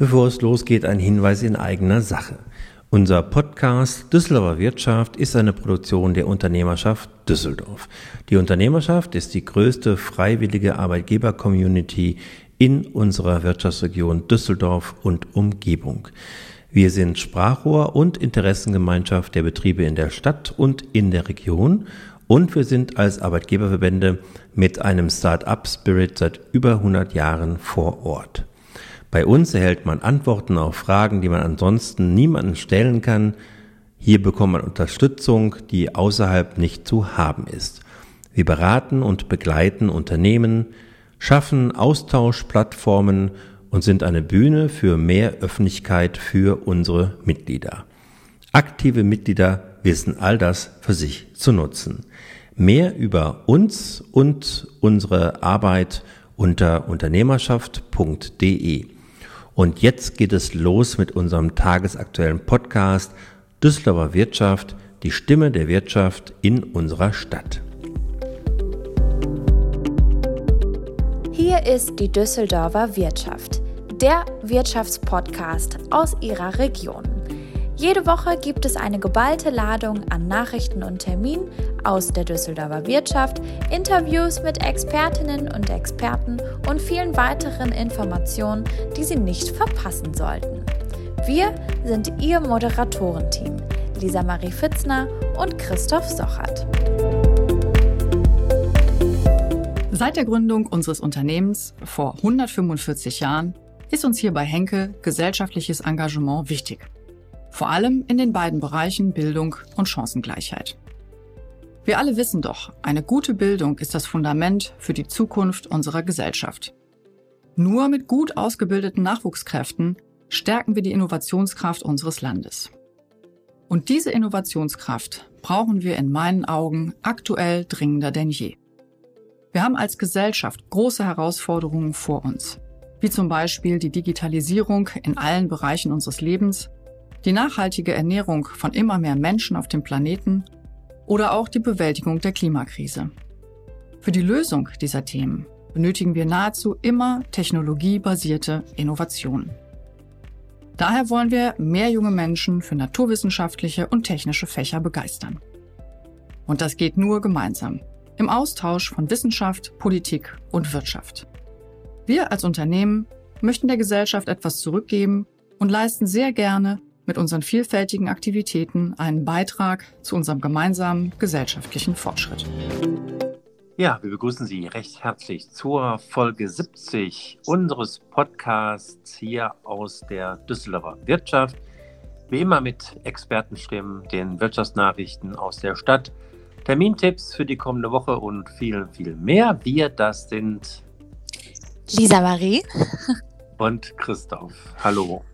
Bevor es losgeht, ein Hinweis in eigener Sache. Unser Podcast Düsseldorfer Wirtschaft ist eine Produktion der Unternehmerschaft Düsseldorf. Die Unternehmerschaft ist die größte freiwillige Arbeitgeber-Community in unserer Wirtschaftsregion Düsseldorf und Umgebung. Wir sind Sprachrohr und Interessengemeinschaft der Betriebe in der Stadt und in der Region und wir sind als Arbeitgeberverbände mit einem Start-up-Spirit seit über 100 Jahren vor Ort. Bei uns erhält man Antworten auf Fragen, die man ansonsten niemandem stellen kann. Hier bekommt man Unterstützung, die außerhalb nicht zu haben ist. Wir beraten und begleiten Unternehmen, schaffen Austauschplattformen und sind eine Bühne für mehr Öffentlichkeit für unsere Mitglieder. Aktive Mitglieder wissen all das für sich zu nutzen. Mehr über uns und unsere Arbeit unter unternehmerschaft.de. Und jetzt geht es los mit unserem tagesaktuellen Podcast Düsseldorfer Wirtschaft, die Stimme der Wirtschaft in unserer Stadt. Hier ist die Düsseldorfer Wirtschaft, der Wirtschaftspodcast aus Ihrer Region. Jede Woche gibt es eine geballte Ladung an Nachrichten und Terminen aus der Düsseldorfer Wirtschaft, Interviews mit Expertinnen und Experten und vielen weiteren Informationen, die Sie nicht verpassen sollten. Wir sind Ihr Moderatorenteam, Lisa Marie Fitzner und Christoph Sochert. Seit der Gründung unseres Unternehmens vor 145 Jahren ist uns hier bei Henkel gesellschaftliches Engagement wichtig. Vor allem in den beiden Bereichen Bildung und Chancengleichheit. Wir alle wissen doch, eine gute Bildung ist das Fundament für die Zukunft unserer Gesellschaft. Nur mit gut ausgebildeten Nachwuchskräften stärken wir die Innovationskraft unseres Landes. Und diese Innovationskraft brauchen wir in meinen Augen aktuell dringender denn je. Wir haben als Gesellschaft große Herausforderungen vor uns, wie zum Beispiel die Digitalisierung in allen Bereichen unseres Lebens, die nachhaltige Ernährung von immer mehr Menschen auf dem Planeten oder auch die Bewältigung der Klimakrise. Für die Lösung dieser Themen benötigen wir nahezu immer technologiebasierte Innovationen. Daher wollen wir mehr junge Menschen für naturwissenschaftliche und technische Fächer begeistern. Und das geht nur gemeinsam, im Austausch von Wissenschaft, Politik und Wirtschaft. Wir als Unternehmen möchten der Gesellschaft etwas zurückgeben und leisten sehr gerne mit unseren vielfältigen Aktivitäten einen Beitrag zu unserem gemeinsamen gesellschaftlichen Fortschritt. Ja, wir begrüßen Sie recht herzlich zur Folge 70 unseres Podcasts hier aus der Düsseldorfer Wirtschaft. Wie immer mit Expertenstimmen, den Wirtschaftsnachrichten aus der Stadt, Termintipps für die kommende Woche und viel, viel mehr. Wir, das sind Lisa Marie und Christoph. Hallo.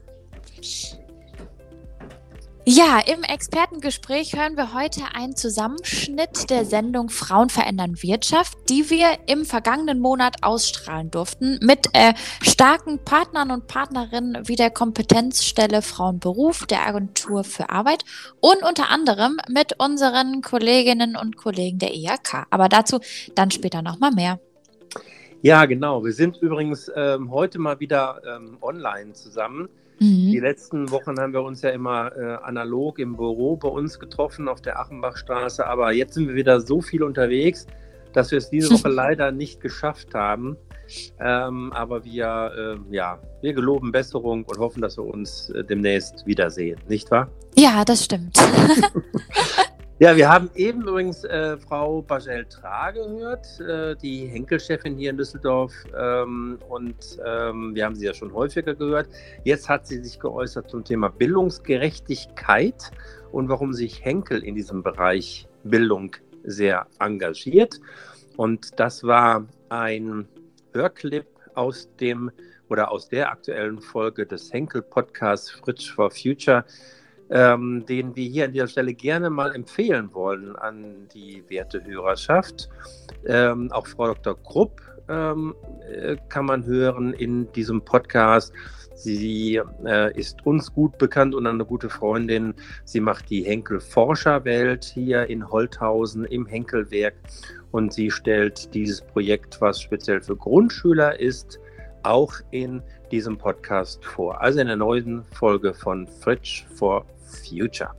Ja, im Expertengespräch hören wir heute einen Zusammenschnitt der Sendung Frauen verändern Wirtschaft, die wir im vergangenen Monat ausstrahlen durften, mit starken Partnern und Partnerinnen wie der Kompetenzstelle Frauenberuf, der Agentur für Arbeit und unter anderem mit unseren Kolleginnen und Kollegen der IHK. Aber dazu dann später nochmal mehr. Ja, genau. Wir sind übrigens heute mal wieder online zusammen. Die letzten Wochen haben wir uns ja immer analog im Büro bei uns getroffen auf der Achenbachstraße, aber jetzt sind wir wieder so viel unterwegs, dass wir es diese Woche leider nicht geschafft haben. Aber wir geloben Besserung und hoffen, dass wir uns demnächst wiedersehen, nicht wahr? Ja, das stimmt. Ja, wir haben eben übrigens Frau Bajel Tra gehört, die Henkel-Chefin hier in Düsseldorf wir haben sie ja schon häufiger gehört. Jetzt hat sie sich geäußert zum Thema Bildungsgerechtigkeit und warum sich Henkel in diesem Bereich Bildung sehr engagiert. Und das war ein Hörclip aus der aktuellen Folge des Henkel-Podcasts Fritsch for Future, den wir hier an dieser Stelle gerne mal empfehlen wollen an die werte Hörerschaft. Auch Frau Dr. Krupp kann man hören in diesem Podcast. Sie ist uns gut bekannt und eine gute Freundin. Sie macht die Henkel-Forscherwelt hier in Holthausen im Henkelwerk und sie stellt dieses Projekt, was speziell für Grundschüler ist, auch in diesem Podcast vor. Also in der neuen Folge von Fridge for Future.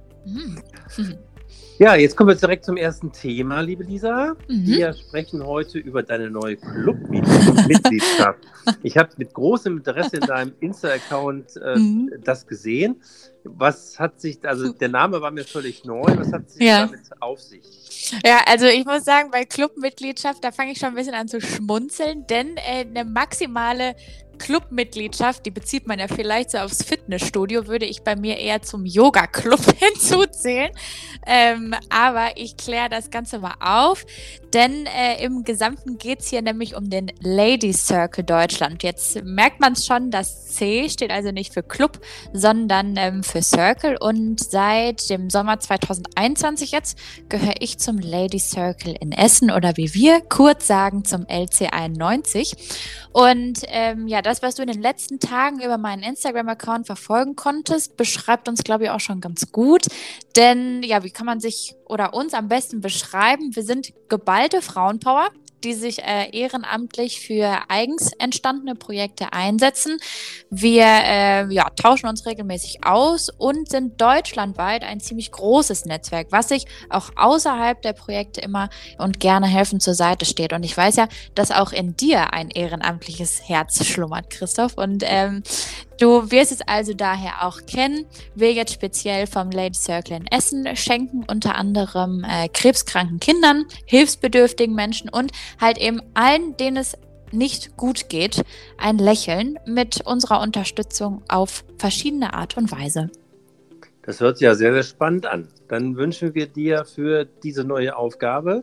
Ja, jetzt kommen wir direkt zum ersten Thema, liebe Lisa. Wir sprechen heute über deine neue Clubmitgliedschaft. Ich habe mit großem Interesse in deinem Insta-Account das gesehen. Was hat sich, also der Name war mir völlig neu, was hat sich damit auf sich? Ja, also ich muss sagen, bei Clubmitgliedschaft, da fange ich schon ein bisschen an zu schmunzeln, denn eine maximale Clubmitgliedschaft, die bezieht man ja vielleicht so aufs Fitnessstudio, würde ich bei mir eher zum Yoga-Club hinzuzählen. Aber ich kläre das Ganze mal auf, denn im Gesamten geht es hier nämlich um den Ladies Circle Deutschland. Jetzt merkt man es schon, das C steht also nicht für Club, sondern für Circle, und seit dem Sommer 2021 jetzt gehöre ich zum Ladies Circle in Essen, oder wie wir kurz sagen, zum LC91. Und das, was du in den letzten Tagen über meinen Instagram-Account verfolgen konntest, beschreibt uns, glaube ich, auch schon ganz gut. Denn, wie kann man sich oder uns am besten beschreiben? Wir sind geballte Frauenpower, die sich ehrenamtlich für eigens entstandene Projekte einsetzen. Wir tauschen uns regelmäßig aus und sind deutschlandweit ein ziemlich großes Netzwerk, was sich auch außerhalb der Projekte immer und gerne helfen zur Seite steht. Und ich weiß ja, dass auch in dir ein ehrenamtliches Herz schlummert, Christoph. Und du wirst es also daher auch kennen. Wir jetzt speziell vom Ladies Circle in Essen schenken unter anderem krebskranken Kindern, hilfsbedürftigen Menschen und halt eben allen, denen es nicht gut geht, ein Lächeln mit unserer Unterstützung auf verschiedene Art und Weise. Das hört sich ja sehr, sehr spannend an. Dann wünschen wir dir für diese neue Aufgabe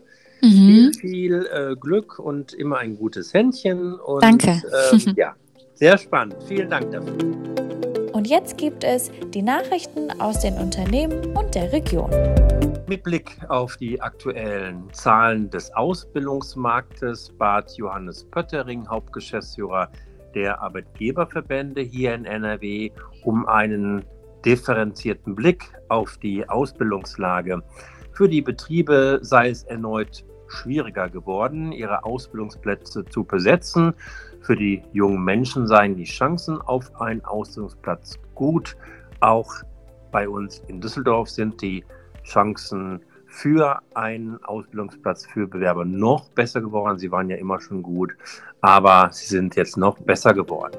viel Glück und immer ein gutes Händchen. Und, danke. Sehr spannend. Vielen Dank dafür. Und jetzt gibt es die Nachrichten aus den Unternehmen und der Region. Mit Blick auf die aktuellen Zahlen des Ausbildungsmarktes bat Johannes Pöttering, Hauptgeschäftsführer der Arbeitgeberverbände hier in NRW, um einen differenzierten Blick auf die Ausbildungslage. Für die Betriebe sei es erneut schwieriger geworden, ihre Ausbildungsplätze zu besetzen. Für die jungen Menschen seien die Chancen auf einen Ausbildungsplatz gut. Auch bei uns in Düsseldorf sind die Chancen für einen Ausbildungsplatz für Bewerber noch besser geworden. Sie waren ja immer schon gut, aber sie sind jetzt noch besser geworden.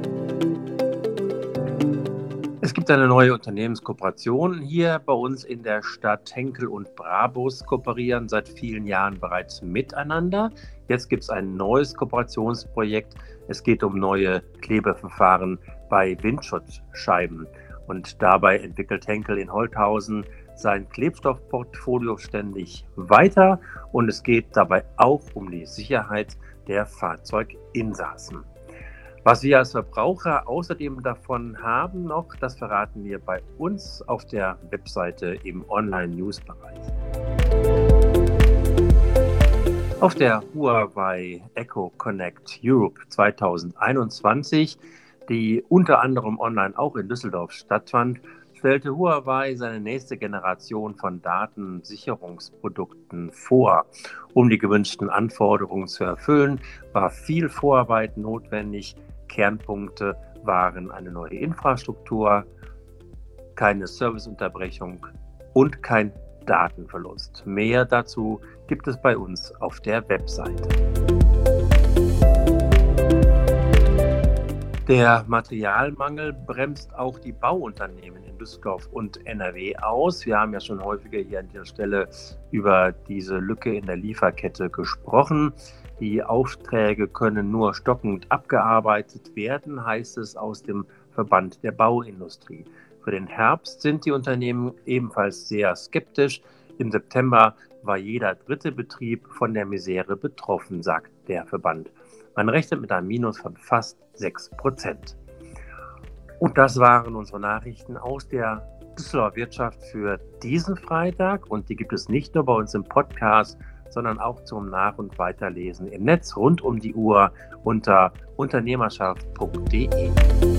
Es gibt eine neue Unternehmenskooperation hier bei uns in der Stadt. Henkel und Brabus kooperieren seit vielen Jahren bereits miteinander. Jetzt gibt es ein neues Kooperationsprojekt. Es geht um neue Klebeverfahren bei Windschutzscheiben. Und dabei entwickelt Henkel in Holthausen sein Klebstoffportfolio ständig weiter. Und es geht dabei auch um die Sicherheit der Fahrzeuginsassen. Was wir als Verbraucher außerdem davon haben noch, das verraten wir bei uns auf der Webseite im Online-News-Bereich. Auf der Huawei Echo Connect Europe 2021, die unter anderem online auch in Düsseldorf stattfand, stellte Huawei seine nächste Generation von Datensicherungsprodukten vor. Um die gewünschten Anforderungen zu erfüllen, war viel Vorarbeit notwendig. Kernpunkte waren eine neue Infrastruktur, keine Serviceunterbrechung und kein Datenverlust. Mehr dazu gibt es bei uns auf der Webseite. Der Materialmangel bremst auch die Bauunternehmen in Düsseldorf und NRW aus. Wir haben ja schon häufiger hier an dieser Stelle über diese Lücke in der Lieferkette gesprochen. Die Aufträge können nur stockend abgearbeitet werden, heißt es aus dem Verband der Bauindustrie. Für den Herbst sind die Unternehmen ebenfalls sehr skeptisch. Im September war jeder dritte Betrieb von der Misere betroffen, sagt der Verband. Man rechnet mit einem Minus von fast 6%. Und das waren unsere Nachrichten aus der Düsseldorfer Wirtschaft für diesen Freitag. Und die gibt es nicht nur bei uns im Podcast, sondern auch zum Nach- und Weiterlesen im Netz rund um die Uhr unter unternehmerschaft.de.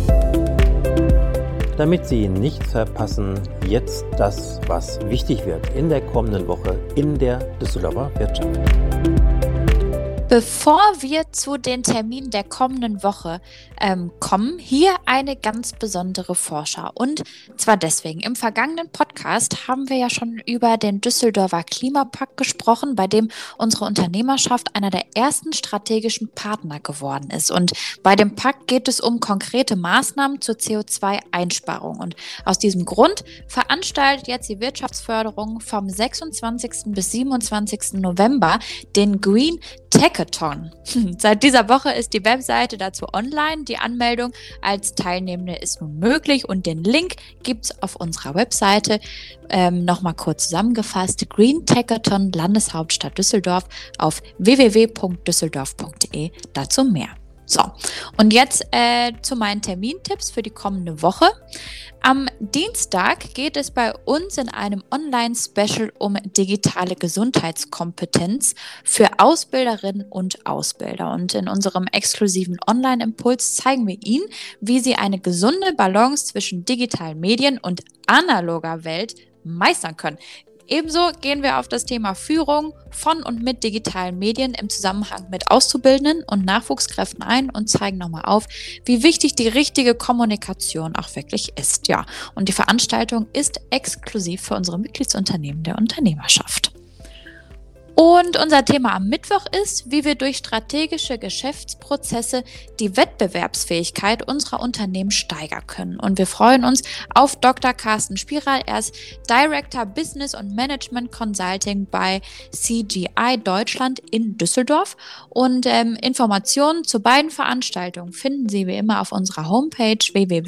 Damit Sie nichts verpassen, jetzt das, was wichtig wird in der kommenden Woche in der Düsseldorfer Wirtschaft. Bevor wir zu den Terminen der kommenden Woche kommen, hier eine ganz besondere Vorschau. Und zwar deswegen, im vergangenen Podcast haben wir ja schon über den Düsseldorfer Klimapakt gesprochen, bei dem unsere Unternehmerschaft einer der ersten strategischen Partner geworden ist. Und bei dem Pakt geht es um konkrete Maßnahmen zur CO2-Einsparung. Und aus diesem Grund veranstaltet jetzt die Wirtschaftsförderung vom 26. bis 27. November den Green Techathon. Seit dieser Woche ist die Webseite dazu online. Die Anmeldung als Teilnehmende ist nun möglich und den Link gibt es auf unserer Webseite. Nochmal kurz zusammengefasst: Green Techathon Landeshauptstadt Düsseldorf auf www.düsseldorf.de. Dazu mehr. So, und jetzt zu meinen Termintipps für die kommende Woche. Am Dienstag geht es bei uns in einem Online-Special um digitale Gesundheitskompetenz für Ausbilderinnen und Ausbilder. Und in unserem exklusiven Online-Impuls zeigen wir Ihnen, wie Sie eine gesunde Balance zwischen digitalen Medien und analoger Welt meistern können. Ebenso gehen wir auf das Thema Führung von und mit digitalen Medien im Zusammenhang mit Auszubildenden und Nachwuchskräften ein und zeigen nochmal auf, wie wichtig die richtige Kommunikation auch wirklich ist. Ja, und die Veranstaltung ist exklusiv für unsere Mitgliedsunternehmen der Unternehmerschaft. Und unser Thema am Mittwoch ist, wie wir durch strategische Geschäftsprozesse die Wettbewerbsfähigkeit unserer Unternehmen steigern können. Und wir freuen uns auf Dr. Carsten Spiral. Er ist Director Business und Management Consulting bei CGI Deutschland in Düsseldorf. Und Informationen zu beiden Veranstaltungen finden Sie wie immer auf unserer Homepage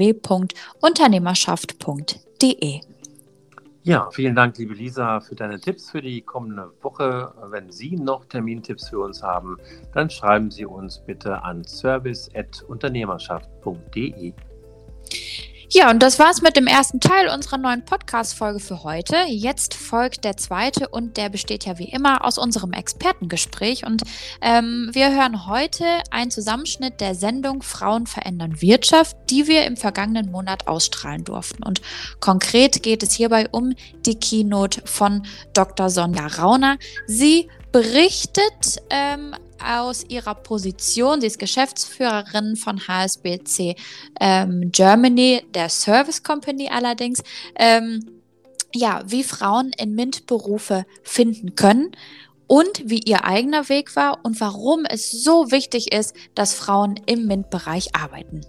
www.unternehmerschaft.de. Ja, vielen Dank, liebe Lisa, für deine Tipps für die kommende Woche. Wenn Sie noch Termintipps für uns haben, dann schreiben Sie uns bitte an service@unternehmerschaft.de. Ja, und das war's mit dem ersten Teil unserer neuen Podcast-Folge für heute. Jetzt folgt der zweite und der besteht ja wie immer aus unserem Expertengespräch. Und wir hören heute einen Zusammenschnitt der Sendung Frauen verändern Wirtschaft, die wir im vergangenen Monat ausstrahlen durften. Und konkret geht es hierbei um die Keynote von Dr. Sonja Rauner. Sie berichtet aus ihrer Position, sie ist Geschäftsführerin von HSBC Germany, der Service Company allerdings, wie Frauen in MINT-Berufe finden können und wie ihr eigener Weg war und warum es so wichtig ist, dass Frauen im MINT-Bereich arbeiten.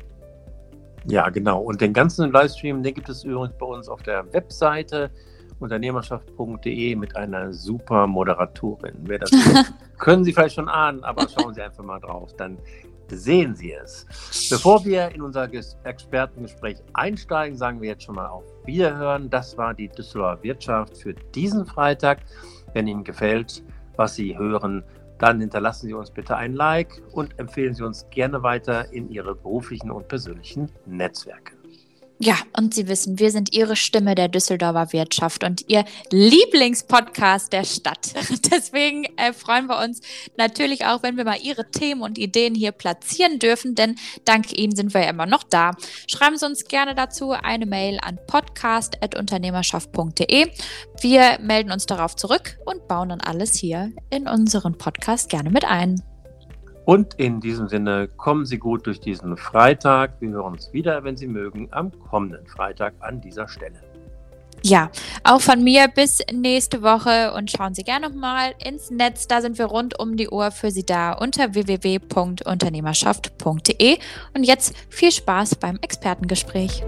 Ja, genau. Und den ganzen Livestream, den gibt es übrigens bei uns auf der Webseite unternehmerschaft.de mit einer super Moderatorin. Wer das ist, können Sie vielleicht schon ahnen, aber schauen Sie einfach mal drauf, dann sehen Sie es. Bevor wir in unser Expertengespräch einsteigen, sagen wir jetzt schon mal auf Wiederhören. Das war die Düsseldorfer Wirtschaft für diesen Freitag. Wenn Ihnen gefällt, was Sie hören, dann hinterlassen Sie uns bitte ein Like und empfehlen Sie uns gerne weiter in Ihre beruflichen und persönlichen Netzwerke. Ja, und Sie wissen, wir sind Ihre Stimme der Düsseldorfer Wirtschaft und Ihr Lieblingspodcast der Stadt. Deswegen freuen wir uns natürlich auch, wenn wir mal Ihre Themen und Ideen hier platzieren dürfen, denn dank Ihnen sind wir ja immer noch da. Schreiben Sie uns gerne dazu eine Mail an podcast@unternehmerschaft.de. Wir melden uns darauf zurück und bauen dann alles hier in unseren Podcast gerne mit ein. Und in diesem Sinne, kommen Sie gut durch diesen Freitag. Wir hören uns wieder, wenn Sie mögen, am kommenden Freitag an dieser Stelle. Ja, auch von mir bis nächste Woche und schauen Sie gerne nochmal ins Netz. Da sind wir rund um die Uhr für Sie da unter www.unternehmerschaft.de. Und jetzt viel Spaß beim Expertengespräch.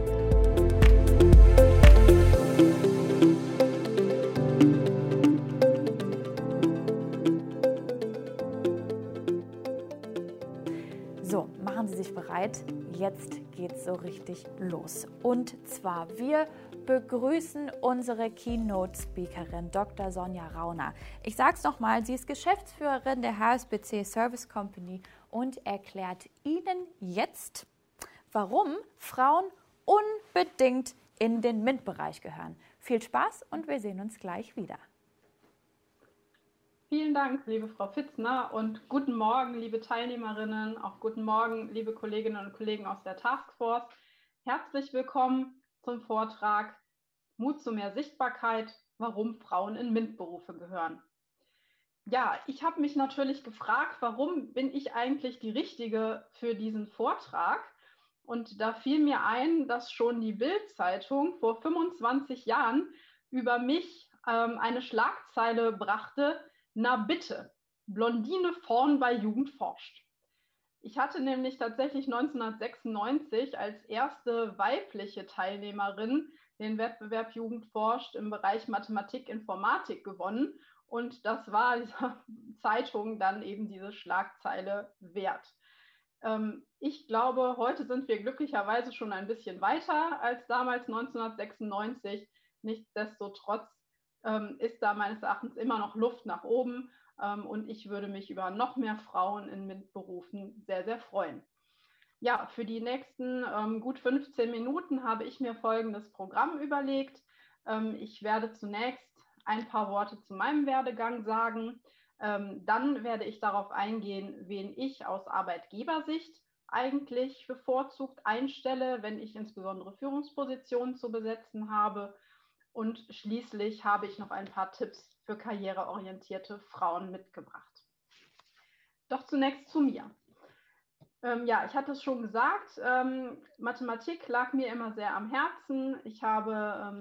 So, machen Sie sich bereit. Jetzt geht's so richtig los. Und zwar, wir begrüßen unsere Keynote-Speakerin Dr. Sonja Rauner. Ich sag's nochmal, sie ist Geschäftsführerin der HSBC Service Company und erklärt Ihnen jetzt, warum Frauen unbedingt in den MINT-Bereich gehören. Viel Spaß und wir sehen uns gleich wieder. Vielen Dank, liebe Frau Fitzner, und guten Morgen, liebe Teilnehmerinnen, auch guten Morgen, liebe Kolleginnen und Kollegen aus der Taskforce. Herzlich willkommen zum Vortrag Mut zu mehr Sichtbarkeit, warum Frauen in MINT-Berufe gehören. Ja, ich habe mich natürlich gefragt, warum bin ich eigentlich die Richtige für diesen Vortrag? Und da fiel mir ein, dass schon die Bild-Zeitung vor 25 Jahren über mich eine Schlagzeile brachte: Na bitte, Blondine vorn bei Jugend forscht. Ich hatte nämlich tatsächlich 1996 als erste weibliche Teilnehmerin den Wettbewerb Jugend forscht im Bereich Mathematik, Informatik gewonnen. Und das war dieser Zeitung dann eben diese Schlagzeile wert. Ich glaube, heute sind wir glücklicherweise schon ein bisschen weiter als damals 1996. Nichtsdestotrotz ist da meines Erachtens immer noch Luft nach oben. Und ich würde mich über noch mehr Frauen in MINT-Berufen sehr, sehr freuen. Ja, für die nächsten gut 15 Minuten habe ich mir folgendes Programm überlegt. Ich werde zunächst ein paar Worte zu meinem Werdegang sagen. Dann werde ich darauf eingehen, wen ich aus Arbeitgebersicht eigentlich bevorzugt einstelle, wenn ich insbesondere Führungspositionen zu besetzen habe. Und schließlich habe ich noch ein paar Tipps für karriereorientierte Frauen mitgebracht. Doch zunächst zu mir. Ja, ich hatte es schon gesagt, Mathematik lag mir immer sehr am Herzen. Ich habe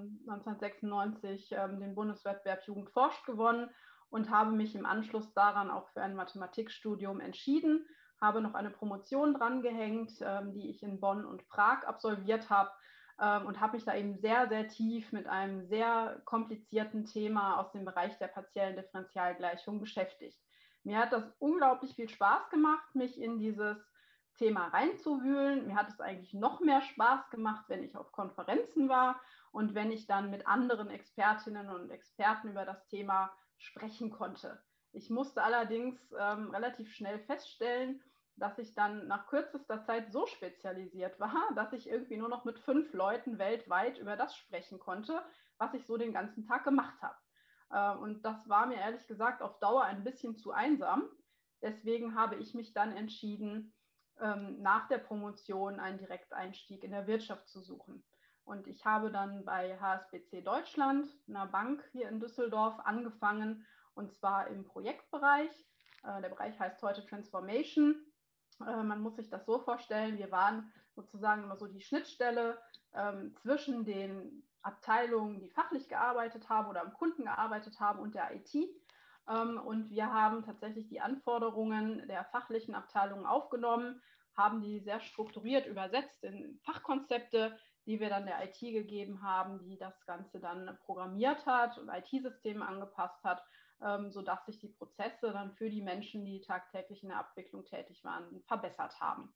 1996 den Bundeswettbewerb Jugend forscht gewonnen und habe mich im Anschluss daran auch für ein Mathematikstudium entschieden, habe noch eine Promotion drangehängt, die ich in Bonn und Prag absolviert habe, und habe mich da eben sehr, sehr tief mit einem sehr komplizierten Thema aus dem Bereich der partiellen Differentialgleichung beschäftigt. Mir hat das unglaublich viel Spaß gemacht, mich in dieses Thema reinzuwühlen. Mir hat es eigentlich noch mehr Spaß gemacht, wenn ich auf Konferenzen war und wenn ich dann mit anderen Expertinnen und Experten über das Thema sprechen konnte. Ich musste allerdings relativ schnell feststellen, dass ich dann nach kürzester Zeit so spezialisiert war, dass ich irgendwie nur noch mit 5 Leuten weltweit über das sprechen konnte, was ich so den ganzen Tag gemacht habe. Und das war mir ehrlich gesagt auf Dauer ein bisschen zu einsam. Deswegen habe ich mich dann entschieden, nach der Promotion einen Direkteinstieg in der Wirtschaft zu suchen. Und ich habe dann bei HSBC Deutschland, einer Bank hier in Düsseldorf, angefangen, und zwar im Projektbereich. Der Bereich heißt heute Transformation. Man muss sich das so vorstellen, wir waren sozusagen immer so die Schnittstelle zwischen den Abteilungen, die fachlich gearbeitet haben oder am Kunden gearbeitet haben, und der IT. Und wir haben tatsächlich die Anforderungen der fachlichen Abteilungen aufgenommen, haben die sehr strukturiert übersetzt in Fachkonzepte, die wir dann der IT gegeben haben, die das Ganze dann programmiert hat und IT-Systeme angepasst hat, sodass sich die Prozesse dann für die Menschen, die tagtäglich in der Abwicklung tätig waren, verbessert haben.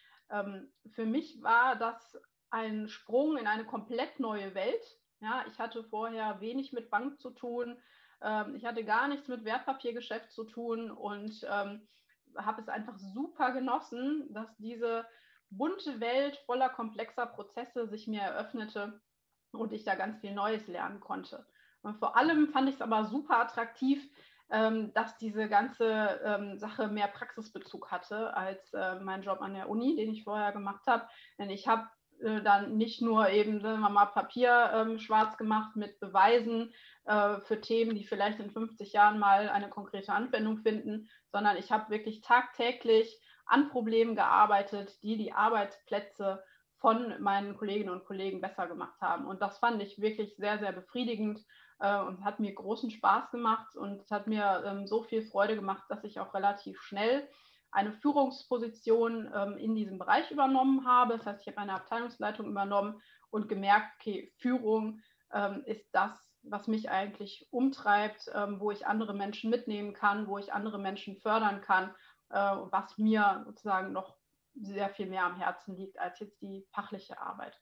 Für mich war das ein Sprung in eine komplett neue Welt. Ja, ich hatte vorher wenig mit Bank zu tun. Ich hatte gar nichts mit Wertpapiergeschäft zu tun und habe es einfach super genossen, dass diese bunte Welt voller komplexer Prozesse sich mir eröffnete und ich da ganz viel Neues lernen konnte. Und vor allem fand ich es aber super attraktiv, dass diese ganze Sache mehr Praxisbezug hatte als mein Job an der Uni, den ich vorher gemacht habe. Denn ich habe dann nicht nur eben, sagen wir mal, Papier schwarz gemacht mit Beweisen für Themen, die vielleicht in 50 Jahren mal eine konkrete Anwendung finden, sondern ich habe wirklich tagtäglich an Problemen gearbeitet, die die Arbeitsplätze von meinen Kolleginnen und Kollegen besser gemacht haben. Und das fand ich wirklich sehr, sehr befriedigend und hat mir großen Spaß gemacht und es hat mir so viel Freude gemacht, dass ich auch relativ schnell eine Führungsposition in diesem Bereich übernommen habe. Das heißt, ich habe eine Abteilungsleitung übernommen und gemerkt, okay, Führung ist das, was mich eigentlich umtreibt, wo ich andere Menschen mitnehmen kann, wo ich andere Menschen fördern kann, was mir sozusagen noch sehr viel mehr am Herzen liegt als jetzt die fachliche Arbeit.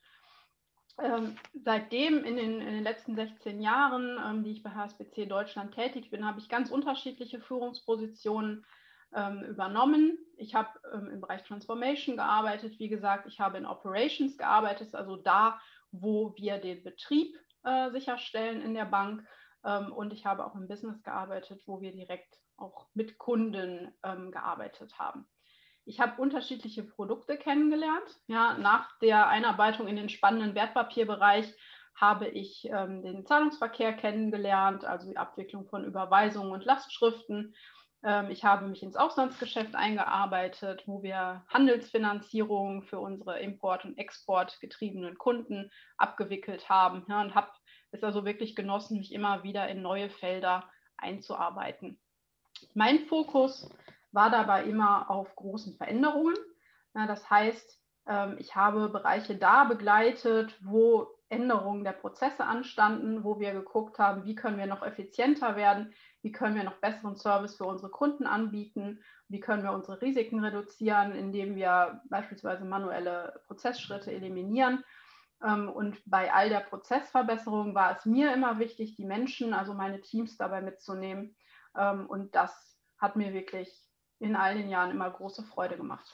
Seitdem in den letzten 16 Jahren, die ich bei HSBC Deutschland tätig bin, habe ich ganz unterschiedliche Führungspositionen übernommen. Ich habe im Bereich Transformation gearbeitet, wie gesagt, ich habe in Operations gearbeitet, also da, wo wir den Betrieb sicherstellen in der Bank, und ich habe auch im Business gearbeitet, wo wir direkt auch mit Kunden gearbeitet haben. Ich habe unterschiedliche Produkte kennengelernt. Ja, nach der Einarbeitung in den spannenden Wertpapierbereich habe ich den Zahlungsverkehr kennengelernt, also die Abwicklung von Überweisungen und Lastschriften. Ich habe mich ins Auslandsgeschäft eingearbeitet, wo wir Handelsfinanzierung für unsere Import- und Exportgetriebenen Kunden abgewickelt haben, ja, und habe es also wirklich genossen, mich immer wieder in neue Felder einzuarbeiten. Mein Fokus war dabei immer auf großen Veränderungen. Ja, das heißt, ich habe Bereiche da begleitet, wo Änderungen der Prozesse anstanden, wo wir geguckt haben, wie können wir noch effizienter werden, wie können wir noch besseren Service für unsere Kunden anbieten, wie können wir unsere Risiken reduzieren, indem wir beispielsweise manuelle Prozessschritte eliminieren. Und bei all der Prozessverbesserung war es mir immer wichtig, die Menschen, also meine Teams dabei mitzunehmen. Und das hat mir wirklich in all den Jahren immer große Freude gemacht.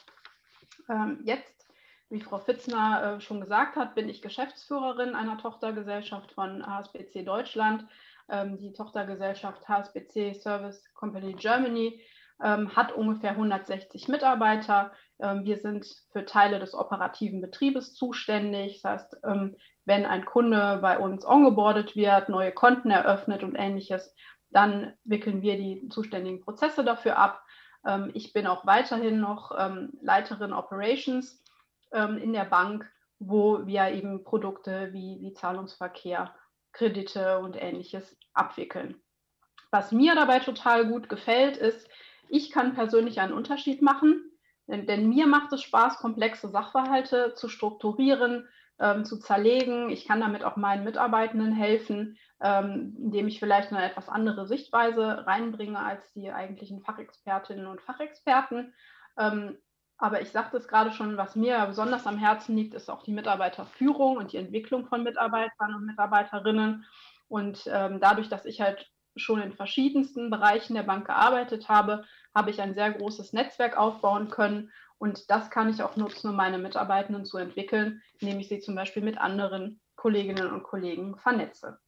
Jetzt, wie Frau Fitzner schon gesagt hat, bin ich Geschäftsführerin einer Tochtergesellschaft von HSBC Deutschland. Die Tochtergesellschaft HSBC Service Company Germany hat ungefähr 160 Mitarbeiter. Wir sind für Teile des operativen Betriebes zuständig. Das heißt, wenn ein Kunde bei uns ongeboardet wird, neue Konten eröffnet und Ähnliches, dann wickeln wir die zuständigen Prozesse dafür ab. Ich bin auch weiterhin noch Leiterin Operations in der Bank, wo wir eben Produkte wie Zahlungsverkehr, Kredite und Ähnliches abwickeln. Was mir dabei total gut gefällt, ist, ich kann persönlich einen Unterschied machen, denn mir macht es Spaß, komplexe Sachverhalte zu strukturieren, zu zerlegen. Ich kann damit auch meinen Mitarbeitenden helfen, indem ich vielleicht eine etwas andere Sichtweise reinbringe als die eigentlichen Fachexpertinnen und Fachexperten. Aber ich sagte es gerade schon, was mir besonders am Herzen liegt, ist auch die Mitarbeiterführung und die Entwicklung von Mitarbeitern und Mitarbeiterinnen. Und dadurch, dass ich halt schon in verschiedensten Bereichen der Bank gearbeitet habe, habe ich ein sehr großes Netzwerk aufbauen können. Und das kann ich auch nutzen, um meine Mitarbeitenden zu entwickeln, indem ich sie zum Beispiel mit anderen Kolleginnen und Kollegen vernetze.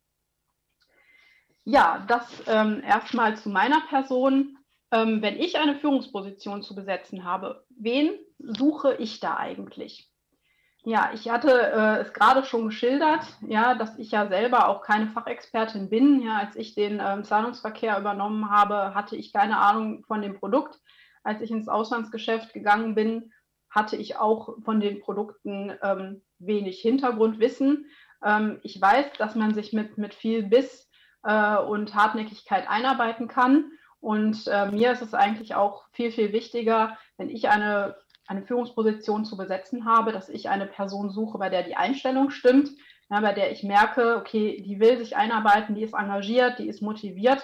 Ja, das erstmal zu meiner Person. Wenn ich eine Führungsposition zu besetzen habe, wen suche ich da eigentlich? Ja, ich hatte es gerade schon geschildert, ja, dass ich ja selber auch keine Fachexpertin bin. Ja, als ich den Zahlungsverkehr übernommen habe, hatte ich keine Ahnung von dem Produkt. Als ich ins Auslandsgeschäft gegangen bin, hatte ich auch von den Produkten wenig Hintergrundwissen. Ich weiß, dass man sich mit viel Biss und Hartnäckigkeit einarbeiten kann. Und mir ist es eigentlich auch viel, viel wichtiger, wenn ich eine Führungsposition zu besetzen habe, dass ich eine Person suche, bei der die Einstellung stimmt, ja, bei der ich merke, okay, die will sich einarbeiten, die ist engagiert, die ist motiviert.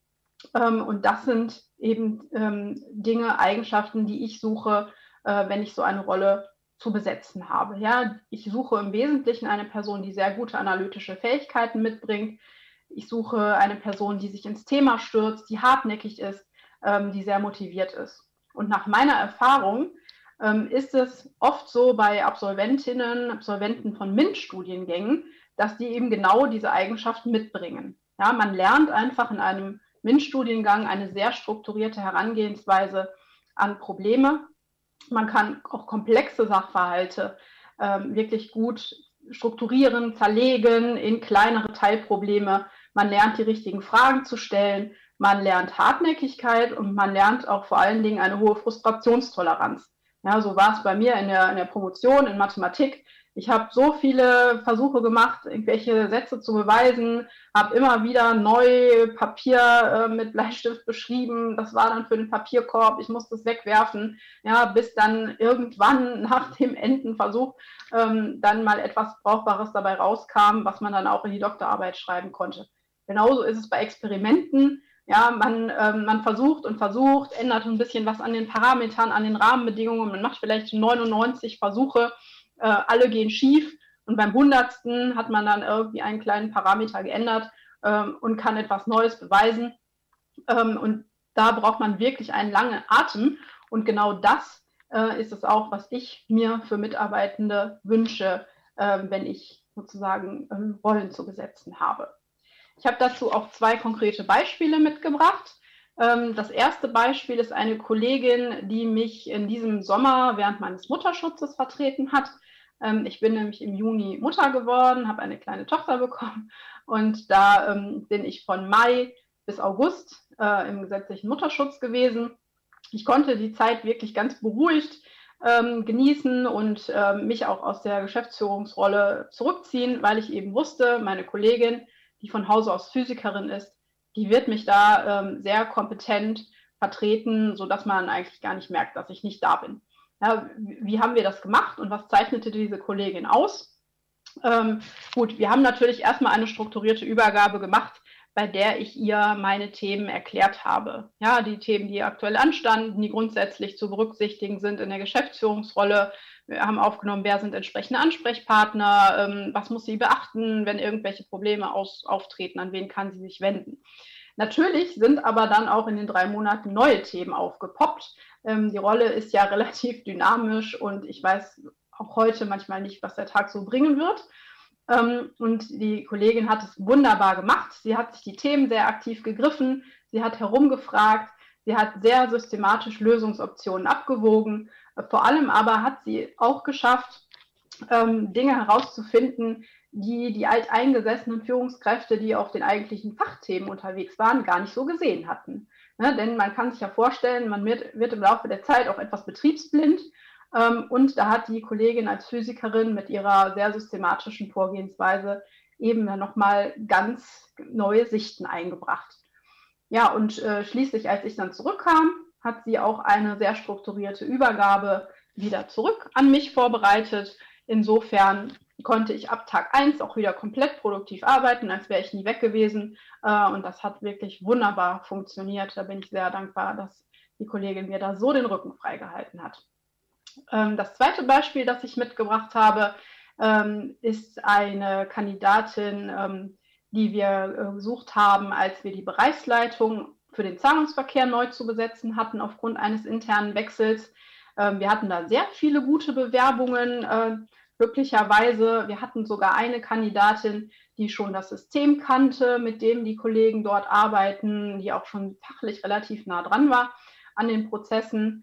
Und das sind eben Dinge, Eigenschaften, die ich suche, wenn ich so eine Rolle zu besetzen habe. Ja, ich suche im Wesentlichen eine Person, die sehr gute analytische Fähigkeiten mitbringt. Ich suche eine Person, die sich ins Thema stürzt, die hartnäckig ist, die sehr motiviert ist. Und nach meiner Erfahrung ist es oft so bei Absolventen von MINT-Studiengängen, dass die eben genau diese Eigenschaften mitbringen. Ja, man lernt einfach in einem MINT-Studiengang eine sehr strukturierte Herangehensweise an Probleme. Man kann auch komplexe Sachverhalte wirklich gut strukturieren, zerlegen in kleinere Teilprobleme. Man lernt die richtigen Fragen zu stellen, man lernt Hartnäckigkeit und man lernt auch vor allen Dingen eine hohe Frustrationstoleranz. Ja, so war es bei mir in der Promotion in Mathematik. Ich habe so viele Versuche gemacht, irgendwelche Sätze zu beweisen, habe immer wieder neu Papier mit Bleistift beschrieben. Das war dann für den Papierkorb, ich musste es wegwerfen, ja, bis dann irgendwann nach dem Endenversuch dann mal etwas Brauchbares dabei rauskam, was man dann auch in die Doktorarbeit schreiben konnte. Genauso ist es bei Experimenten. Ja, man versucht und versucht, ändert ein bisschen was an den Parametern, an den Rahmenbedingungen. Man macht vielleicht 99 Versuche, alle gehen schief und beim 100. hat man dann irgendwie einen kleinen Parameter geändert und kann etwas Neues beweisen. Und da braucht man wirklich einen langen Atem. Und genau das ist es auch, was ich mir für Mitarbeitende wünsche, wenn ich sozusagen Rollen zu besetzen habe. Ich habe dazu auch 2 konkrete Beispiele mitgebracht. Das erste Beispiel ist eine Kollegin, die mich in diesem Sommer während meines Mutterschutzes vertreten hat. Ich bin nämlich im Juni Mutter geworden, habe eine kleine Tochter bekommen und da bin ich von Mai bis August im gesetzlichen Mutterschutz gewesen. Ich konnte die Zeit wirklich ganz beruhigt genießen und mich auch aus der Geschäftsführungsrolle zurückziehen, weil ich eben wusste, meine Kollegin, die von Hause aus Physikerin ist, die wird mich da sehr kompetent vertreten, sodass man eigentlich gar nicht merkt, dass ich nicht da bin. Ja, wie haben wir das gemacht und was zeichnete diese Kollegin aus? Gut, wir haben natürlich erstmal eine strukturierte Übergabe gemacht, bei der ich ihr meine Themen erklärt habe. Ja, die Themen, die aktuell anstanden, die grundsätzlich zu berücksichtigen sind in der Geschäftsführungsrolle. Wir haben aufgenommen, wer sind entsprechende Ansprechpartner, was muss sie beachten, wenn irgendwelche Probleme auftreten, an wen kann sie sich wenden. Natürlich sind aber dann auch in den 3 Monaten neue Themen aufgepoppt. Die Rolle ist ja relativ dynamisch und ich weiß auch heute manchmal nicht, was der Tag so bringen wird. Und die Kollegin hat es wunderbar gemacht. Sie hat sich die Themen sehr aktiv gegriffen. Sie hat herumgefragt. Sie hat sehr systematisch Lösungsoptionen abgewogen. Vor allem aber hat sie auch geschafft, Dinge herauszufinden, die alteingesessenen Führungskräfte, die auf den eigentlichen Fachthemen unterwegs waren, gar nicht so gesehen hatten. Ne? Denn man kann sich ja vorstellen, man wird im Laufe der Zeit auch etwas betriebsblind. Und da hat die Kollegin als Physikerin mit ihrer sehr systematischen Vorgehensweise eben dann nochmal ganz neue Sichten eingebracht. Ja, und schließlich, als ich dann zurückkam, hat sie auch eine sehr strukturierte Übergabe wieder zurück an mich vorbereitet. Insofern konnte ich ab Tag 1 auch wieder komplett produktiv arbeiten, als wäre ich nie weg gewesen. Und das hat wirklich wunderbar funktioniert. Da bin ich sehr dankbar, dass die Kollegin mir da so den Rücken freigehalten hat. Das zweite Beispiel, das ich mitgebracht habe, ist eine Kandidatin, die wir gesucht haben, als wir die Bereichsleitung für den Zahlungsverkehr neu zu besetzen hatten aufgrund eines internen Wechsels. Wir hatten da sehr viele gute Bewerbungen. Glücklicherweise, wir hatten sogar eine Kandidatin, die schon das System kannte, mit dem die Kollegen dort arbeiten, die auch schon fachlich relativ nah dran war an den Prozessen.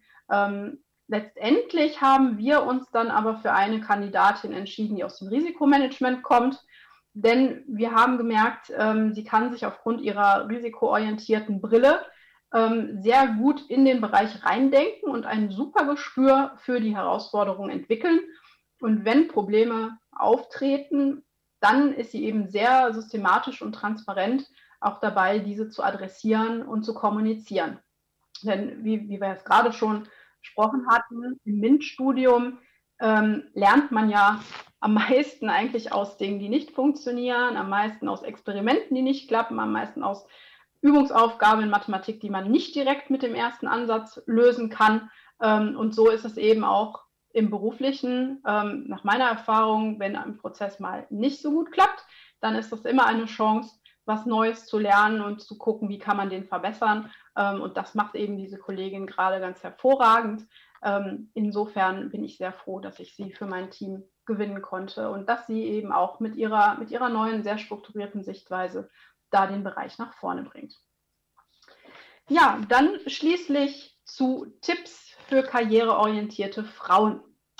Letztendlich haben wir uns dann aber für eine Kandidatin entschieden, die aus dem Risikomanagement kommt, denn wir haben gemerkt, sie kann sich aufgrund ihrer risikoorientierten Brille sehr gut in den Bereich reindenken und ein super Gespür für die Herausforderungen entwickeln. Und wenn Probleme auftreten, dann ist sie eben sehr systematisch und transparent auch dabei, diese zu adressieren und zu kommunizieren. Denn wie wir es gerade schon gesprochen hatten, im MINT-Studium lernt man ja am meisten eigentlich aus Dingen, die nicht funktionieren, am meisten aus Experimenten, die nicht klappen, am meisten aus Übungsaufgaben in Mathematik, die man nicht direkt mit dem ersten Ansatz lösen kann. Und so ist es eben auch im Beruflichen. Nach meiner Erfahrung, wenn ein Prozess mal nicht so gut klappt, dann ist das immer eine Chance, was Neues zu lernen und zu gucken, wie kann man den verbessern. Und das macht eben diese Kollegin gerade ganz hervorragend. Insofern bin ich sehr froh, dass ich sie für mein Team gewinnen konnte und dass sie eben auch mit ihrer neuen, sehr strukturierten Sichtweise da den Bereich nach vorne bringt. Ja, dann schließlich zu Tipps für karriereorientierte Frauen.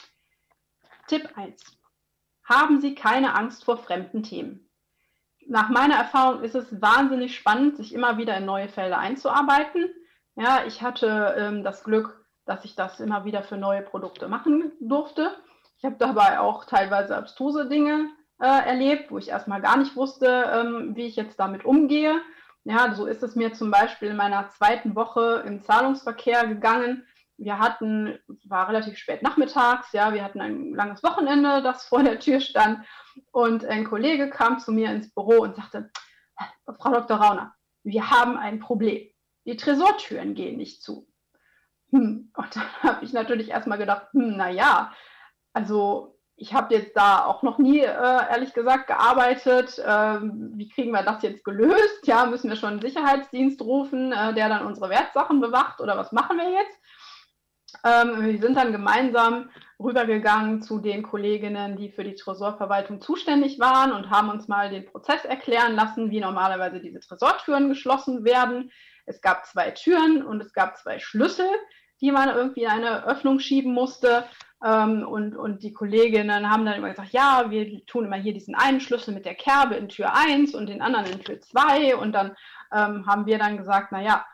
Tipp 1. Haben Sie keine Angst vor fremden Themen. Nach meiner Erfahrung ist es wahnsinnig spannend, sich immer wieder in neue Felder einzuarbeiten. Ja, ich hatte das Glück, dass ich das immer wieder für neue Produkte machen durfte. Ich habe dabei auch teilweise abstruse Dinge erlebt, wo ich erstmal gar nicht wusste, wie ich jetzt damit umgehe. Ja, so ist es mir zum Beispiel in meiner 2. Woche im Zahlungsverkehr gegangen. Es war relativ spät nachmittags, ja, wir hatten ein langes Wochenende, das vor der Tür stand. Und ein Kollege kam zu mir ins Büro und sagte, Frau Dr. Rauner, wir haben ein Problem. Die Tresortüren gehen nicht zu. Und dann habe ich natürlich erstmal gedacht, naja, also ich habe jetzt da auch noch nie, ehrlich gesagt, gearbeitet. Wie kriegen wir das jetzt gelöst? Ja, müssen wir schon einen Sicherheitsdienst rufen, der dann unsere Wertsachen bewacht oder was machen wir jetzt? Wir sind dann gemeinsam rübergegangen zu den Kolleginnen, die für die Tresorverwaltung zuständig waren und haben uns mal den Prozess erklären lassen, wie normalerweise diese Tresortüren geschlossen werden. Es gab 2 Türen und es gab 2 Schlüssel, die man irgendwie in eine Öffnung schieben musste. Und die Kolleginnen haben dann immer gesagt, ja, wir tun immer hier diesen einen Schlüssel mit der Kerbe in Tür 1 und den anderen in Tür 2. Und dann haben wir dann gesagt, naja,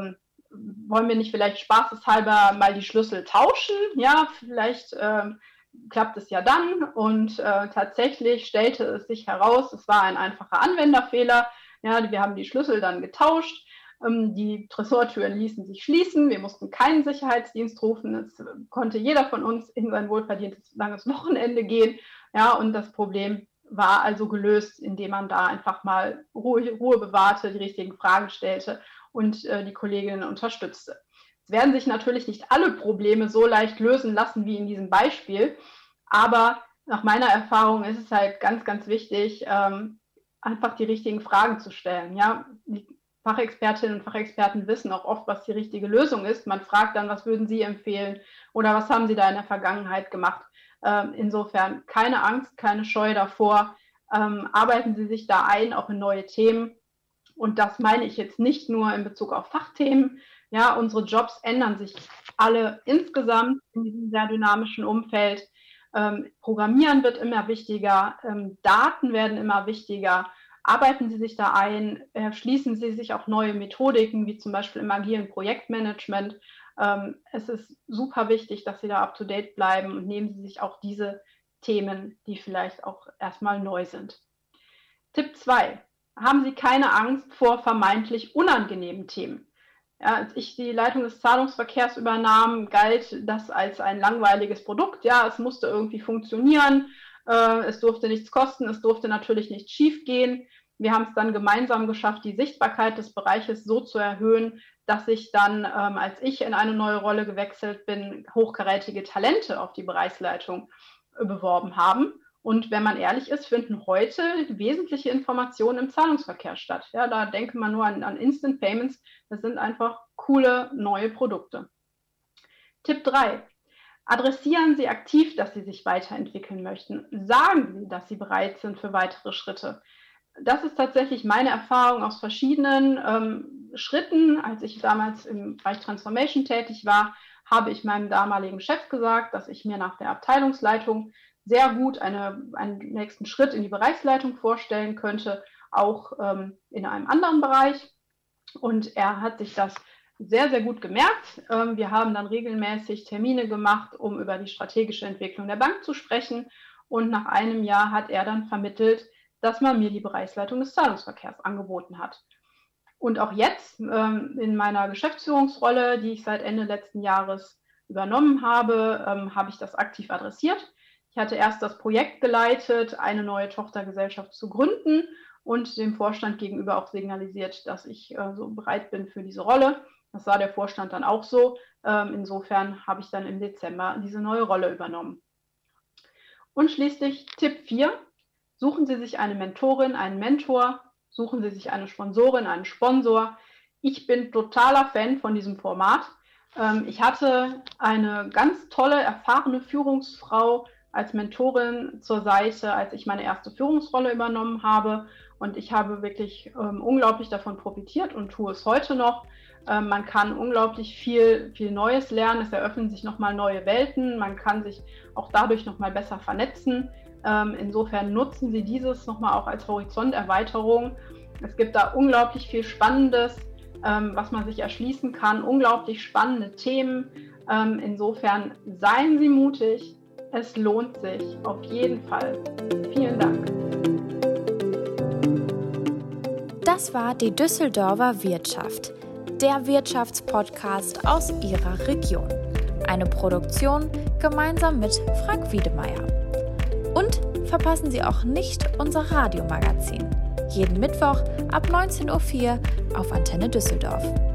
wollen wir nicht vielleicht spaßeshalber mal die Schlüssel tauschen? Ja, vielleicht klappt es ja dann. Und tatsächlich stellte es sich heraus, es war ein einfacher Anwenderfehler. Ja, wir haben die Schlüssel dann getauscht. Die Tresortüren ließen sich schließen. Wir mussten keinen Sicherheitsdienst rufen. Es konnte jeder von uns in sein wohlverdientes langes Wochenende gehen. Ja, und das Problem war also gelöst, indem man da einfach mal Ruhe bewahrte, die richtigen Fragen stellte und die Kolleginnen unterstützte. Es werden sich natürlich nicht alle Probleme so leicht lösen lassen wie in diesem Beispiel, aber nach meiner Erfahrung ist es halt ganz, ganz wichtig, einfach die richtigen Fragen zu stellen. Ja? Die Fachexpertinnen und Fachexperten wissen auch oft, was die richtige Lösung ist. Man fragt dann, was würden Sie empfehlen oder was haben Sie da in der Vergangenheit gemacht? Insofern keine Angst, keine Scheu davor. Arbeiten Sie sich da ein, auch in neue Themen. Und das meine ich jetzt nicht nur in Bezug auf Fachthemen. Ja, unsere Jobs ändern sich alle insgesamt in diesem sehr dynamischen Umfeld. Programmieren wird immer wichtiger, Daten werden immer wichtiger. Arbeiten Sie sich da ein, schließen Sie sich auch neue Methodiken, wie zum Beispiel im agilen Projektmanagement. Es ist super wichtig, dass Sie da up-to-date bleiben und nehmen Sie sich auch diese Themen, die vielleicht auch erstmal neu sind. Tipp 2. Haben Sie keine Angst vor vermeintlich unangenehmen Themen. Ja, als ich die Leitung des Zahlungsverkehrs übernahm, galt das als ein langweiliges Produkt. Ja, es musste irgendwie funktionieren, es durfte nichts kosten, es durfte natürlich nicht schief gehen. Wir haben es dann gemeinsam geschafft, die Sichtbarkeit des Bereiches so zu erhöhen, dass sich dann, als ich in eine neue Rolle gewechselt bin, hochkarätige Talente auf die Bereichsleitung beworben haben. Und wenn man ehrlich ist, finden heute wesentliche Informationen im Zahlungsverkehr statt. Ja, da denke man nur an Instant Payments. Das sind einfach coole neue Produkte. Tipp 3. Adressieren Sie aktiv, dass Sie sich weiterentwickeln möchten. Sagen Sie, dass Sie bereit sind für weitere Schritte. Das ist tatsächlich meine Erfahrung aus verschiedenen Schritten. Als ich damals im Bereich Transformation tätig war, habe ich meinem damaligen Chef gesagt, dass ich mir nach der Abteilungsleitung sehr gut einen nächsten Schritt in die Bereichsleitung vorstellen könnte, auch in einem anderen Bereich. Und er hat sich das sehr, sehr gut gemerkt. Wir haben dann regelmäßig Termine gemacht, um über die strategische Entwicklung der Bank zu sprechen. Und nach einem Jahr hat er dann vermittelt, dass man mir die Bereichsleitung des Zahlungsverkehrs angeboten hat. Und auch jetzt in meiner Geschäftsführungsrolle, die ich seit Ende letzten Jahres übernommen habe, habe ich das aktiv adressiert. Ich hatte erst das Projekt geleitet, eine neue Tochtergesellschaft zu gründen und dem Vorstand gegenüber auch signalisiert, dass ich so bereit bin für diese Rolle. Das sah der Vorstand dann auch so. Insofern habe ich dann im Dezember diese neue Rolle übernommen. Und schließlich Tipp 4. Suchen Sie sich eine Mentorin, einen Mentor, suchen Sie sich eine Sponsorin, einen Sponsor. Ich bin totaler Fan von diesem Format. Ich hatte eine ganz tolle, erfahrene Führungsfrau als Mentorin zur Seite, als ich meine erste Führungsrolle übernommen habe. Und ich habe wirklich unglaublich davon profitiert und tue es heute noch. Man kann unglaublich viel Neues lernen. Es eröffnen sich nochmal neue Welten. Man kann sich auch dadurch nochmal besser vernetzen. Insofern nutzen Sie dieses nochmal auch als Horizonterweiterung. Es gibt da unglaublich viel Spannendes, was man sich erschließen kann. Unglaublich spannende Themen. Insofern seien Sie mutig. Es lohnt sich auf jeden Fall. Vielen Dank. Das war die Düsseldorfer Wirtschaft, der Wirtschaftspodcast aus Ihrer Region. Eine Produktion gemeinsam mit Frank Wiedemeyer. Und verpassen Sie auch nicht unser Radiomagazin. Jeden Mittwoch ab 19:04 Uhr auf Antenne Düsseldorf.